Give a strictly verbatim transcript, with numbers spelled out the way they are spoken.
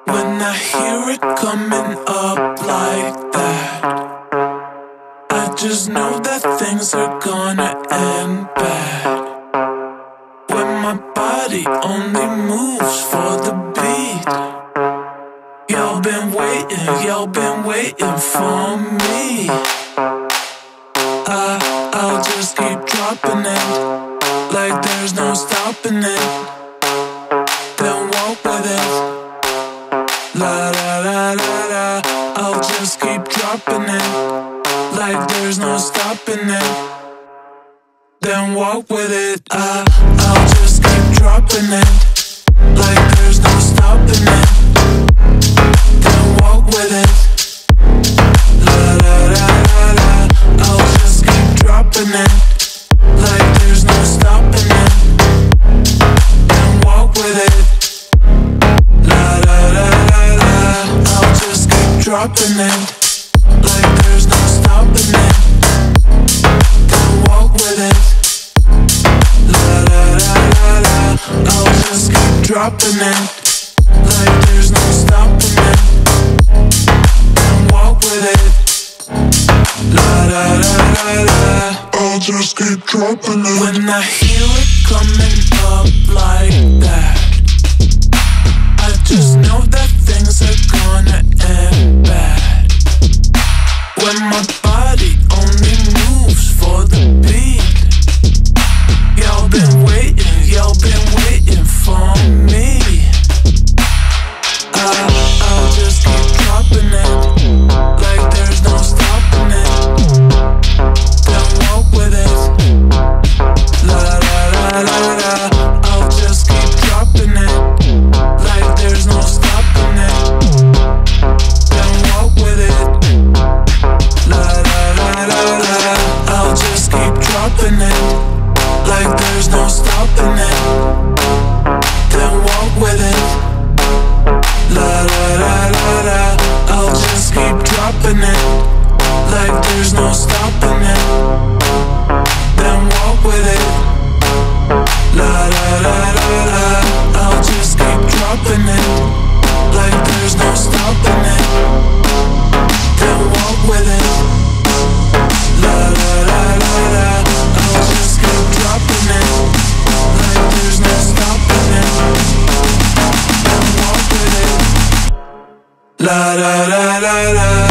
When I hear it coming up like that, I just know that things are gonna end bad. When my body only moves for the beat, y'all been waiting, y'all been waiting for me. I, I'll just keep dropping it like there's no stopping it. Then walk with it. La da da da da. I'll just keep dropping it like there's no stopping it. Then walk with it. I, I'll just keep dropping it like there's no stopping it. Then walk with it. La da da da da. I'll just keep dropping it like there's no stopping it. Then walk with it. La da da da da. I'll just keep dropping it like there's no stopping it. Then walk with it. La da da da da. I'll just keep dropping it like there's no stopping it. Then walk with it. La da da da da. I'll just keep dropping it. When I hear it coming up like that, I just know that things are gonna end bad. When my body only moves for the beat, y'all been waiting, y'all been waiting for me. I, I'll just keep dropping it like there's no stopping it. Then walk with it. La da da da da. I'll just keep dropping it like there's no stopping it. Then walk with it. La da da da da. I'll just keep dropping it like there's no stopping it. Then walk with it. La da da da da. I'll just keep dropping it like there's no stopping it. Then walk with it. La da da da da. I'll just keep dropping it like there's no stopping it. Then walk with it. La da da da da. I'll just keep dropping it like there's no stopping it. Then walk with it. La da da da da.